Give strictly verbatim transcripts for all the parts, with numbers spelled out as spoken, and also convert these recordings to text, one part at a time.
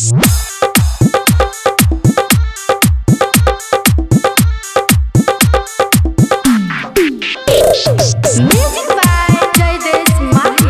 Music by Jaydesh Mahi.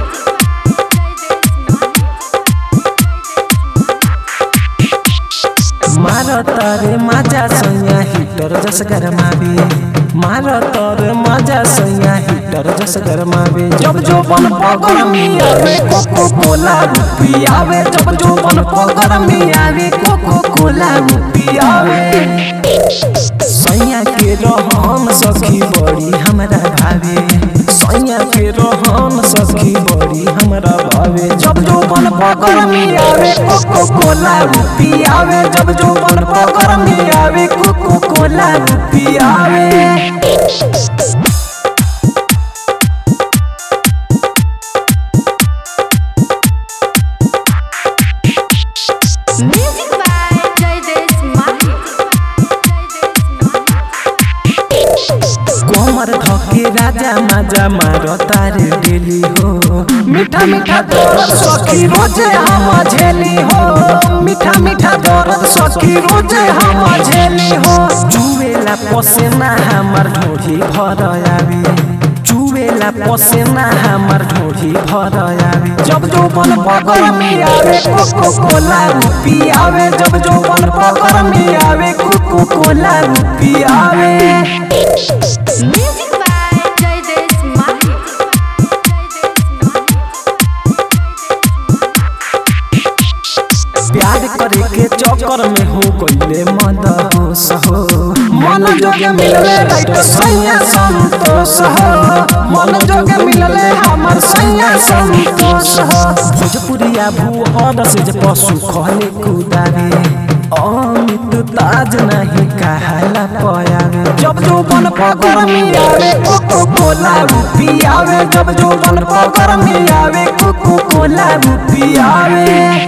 मारो तारे मजा सैया हीटर जस गरमावे मारो तारे मजा सैया हीटर जस गरमावे जब जो बन पगर में आवे कोको कोला रूपी आवे जब जो बन पगर में आवे कोको कोला रूपी आवे सैया के रहन सखी बड़ी हमरा भावे सैया के रहन सखी बड़ी हमरा भावे जब जो बन पगर में आवे कोको कोला रूपी आवे जब जो बन पगर में आवे कोको कोला रूपी आवे। Music by Jaydesh Mahi. कोमर धके राजा माजा मारो तारे डेली हो मीठा मीठा दर्द सखी रोजे हम झेली हो मीठा मीठा दर्द सखी रोजे हम झेली हो चुवेला पसेना हमर ढोढ़ी भर आवे चुवेला पसेना हमर ढोढ़ी भर आवे जब जो बन पगर में आवे कोको कोला रूपी आवे जब जो बन पगर में आवे कोको कोला रूपी आवे। Music by Jaydesh Mahi. प्यार करे के चक्कर में हो गईले मद होश हो मन जोगे मिलले राइट सैया संतोष हो मन जोगे मिलले हमर सैया संतोष हो भोजपुरिया भूहर से जे पशु खले कुदावे अमित ताज नहीं कहला पयावे जब जो बन पगर में आवे कोको कोला रूपी आवे जब जो बन पगर में आवे कोको कोला रूपी आवे।